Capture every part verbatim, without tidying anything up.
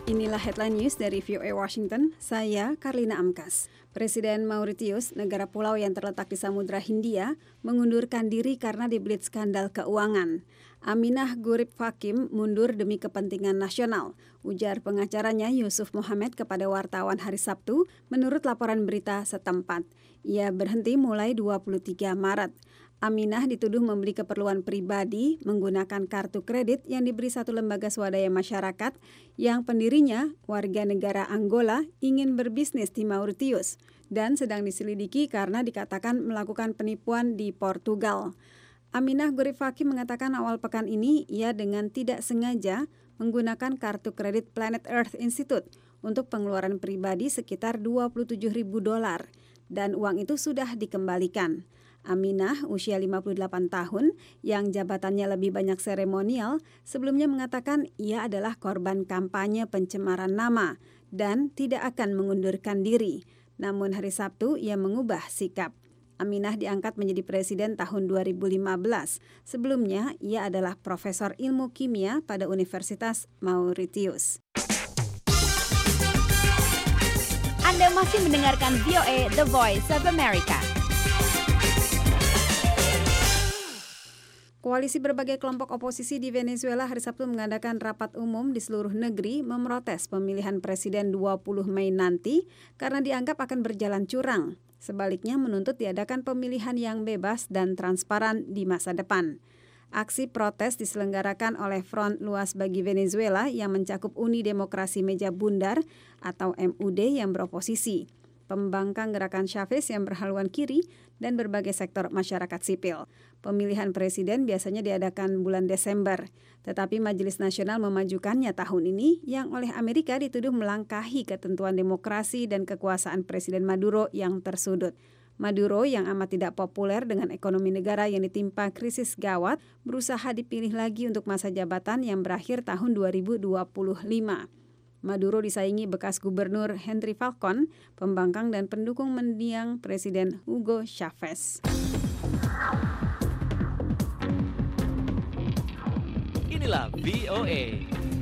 Inilah headline news dari V O A Washington, saya Karlina Amkas. Presiden Mauritius, negara pulau yang terletak di Samudra Hindia, mengundurkan diri karena dibelit skandal keuangan. Aminah Gurib Fakim mundur demi kepentingan nasional, ujar pengacaranya Yusuf Mohammed kepada wartawan hari Sabtu menurut laporan berita setempat. Ia berhenti mulai dua puluh tiga Maret. Aminah dituduh membeli keperluan pribadi menggunakan kartu kredit yang diberi satu lembaga swadaya masyarakat yang pendirinya, warga negara Angola, ingin berbisnis di Mauritius dan sedang diselidiki karena dikatakan melakukan penipuan di Portugal. Aminah Gurib Fakim mengatakan awal pekan ini ia dengan tidak sengaja menggunakan kartu kredit Planet Earth Institute untuk pengeluaran pribadi sekitar dua puluh tujuh ribu dolar dan uang itu sudah dikembalikan. Aminah, usia lima puluh delapan tahun, yang jabatannya lebih banyak seremonial, sebelumnya mengatakan ia adalah korban kampanye pencemaran nama dan tidak akan mengundurkan diri. Namun hari Sabtu ia mengubah sikap. Aminah diangkat menjadi presiden tahun dua ribu lima belas. Sebelumnya ia adalah profesor ilmu kimia pada Universitas Mauritius. Anda masih mendengarkan V O A The Voice of America. Koalisi berbagai kelompok oposisi di Venezuela hari Sabtu mengadakan rapat umum di seluruh negeri memprotes pemilihan presiden dua puluh Mei nanti karena dianggap akan berjalan curang. Sebaliknya menuntut diadakan pemilihan yang bebas dan transparan di masa depan. Aksi protes diselenggarakan oleh Front Luas bagi Venezuela yang mencakup Uni Demokrasi Meja Bundar atau M U D yang beroposisi, pembangkang gerakan Chavez yang berhaluan kiri, dan berbagai sektor masyarakat sipil. Pemilihan presiden biasanya diadakan bulan Desember, tetapi Majelis Nasional memajukannya tahun ini yang oleh Amerika dituduh melangkahi ketentuan demokrasi dan kekuasaan Presiden Maduro yang tersudut. Maduro yang amat tidak populer dengan ekonomi negara yang ditimpa krisis gawat, berusaha dipilih lagi untuk masa jabatan yang berakhir tahun dua ribu dua puluh lima. Maduro disaingi bekas gubernur Henry Falcon, pembangkang dan pendukung mendiang Presiden Hugo Chavez. Inilah V O A.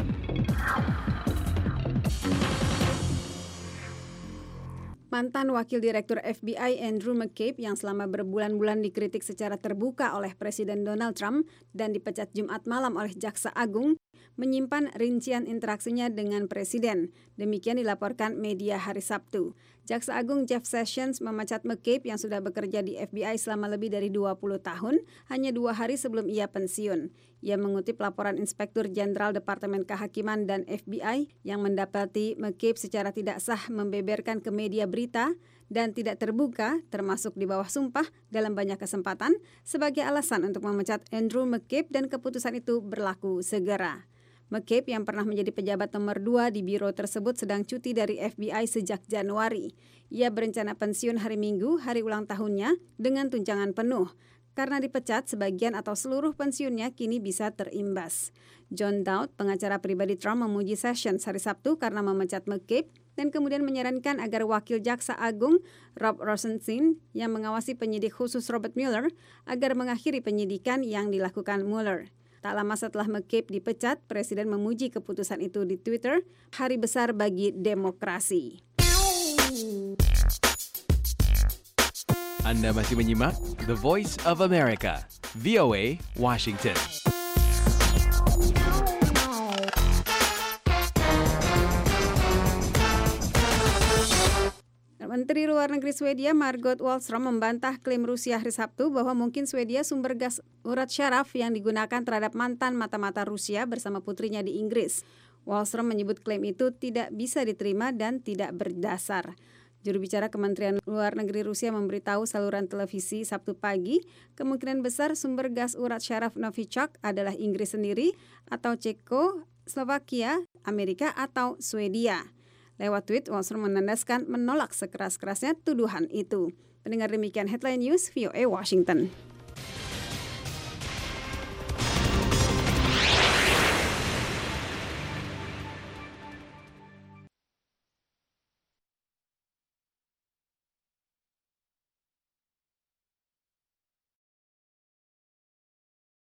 Mantan Wakil Direktur F B I Andrew McCabe yang selama berbulan-bulan dikritik secara terbuka oleh Presiden Donald Trump dan dipecat Jumat malam oleh Jaksa Agung, menyimpan rincian interaksinya dengan Presiden. Demikian dilaporkan media hari Sabtu. Jaksa Agung Jeff Sessions memecat McCabe yang sudah bekerja di F B I selama lebih dari dua puluh tahun, hanya dua hari sebelum ia pensiun. Ia mengutip laporan Inspektur Jenderal Departemen Kehakiman dan F B I yang mendapati McCabe secara tidak sah membeberkan ke media berita dan tidak terbuka, termasuk di bawah sumpah dalam banyak kesempatan, sebagai alasan untuk memecat Andrew McCabe dan keputusan itu berlaku segera. McCabe yang pernah menjadi pejabat nomor dua di biro tersebut sedang cuti dari F B I sejak Januari. Ia berencana pensiun hari Minggu, hari ulang tahunnya, dengan tunjangan penuh. Karena dipecat, sebagian atau seluruh pensiunnya kini bisa terimbas. John Dowd, pengacara pribadi Trump, memuji Sessions hari Sabtu karena memecat McCabe dan kemudian menyarankan agar Wakil Jaksa Agung Rob Rosenstein yang mengawasi penyidik khusus Robert Mueller agar mengakhiri penyidikan yang dilakukan Mueller. Tak lama setelah McCabe dipecat, Presiden memuji keputusan itu di Twitter, hari besar bagi demokrasi. Anda masih menyimak The Voice of America, V O A, Washington. Menteri Luar Negeri Swedia Margot Wallström membantah klaim Rusia hari Sabtu bahwa mungkin Swedia sumber gas urat syaraf yang digunakan terhadap mantan mata-mata Rusia bersama putrinya di Inggris. Wallström menyebut klaim itu tidak bisa diterima dan tidak berdasar. Juru bicara Kementerian Luar Negeri Rusia memberitahu saluran televisi Sabtu pagi, kemungkinan besar sumber gas urat syaraf Novichok adalah Inggris sendiri atau Ceko, Slovakia, Amerika atau Swedia. Lewat tweet, Wallström menandaskan menolak sekeras-kerasnya tuduhan itu. Pendengar demikian headline news V O A Washington.